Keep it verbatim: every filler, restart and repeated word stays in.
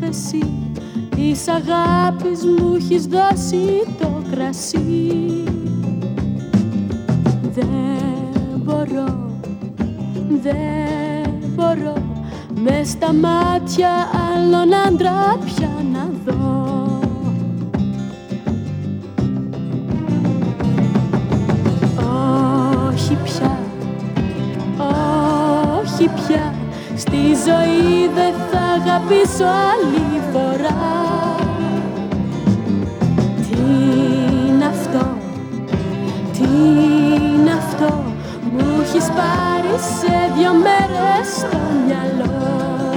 εσύ, της αγάπης μου έχεις δώσει το κρασί. Δεν μπορώ, δεν μπορώ μες στα μάτια άλλον άντρα πια να δω. Όχι πια, όχι πια, στη ζωή δεν θα αγαπήσω άλλη φορά. Τι είναι αυτό, τι είναι αυτό, μου έχεις πάρει σε δυο μέρες στο μυαλό.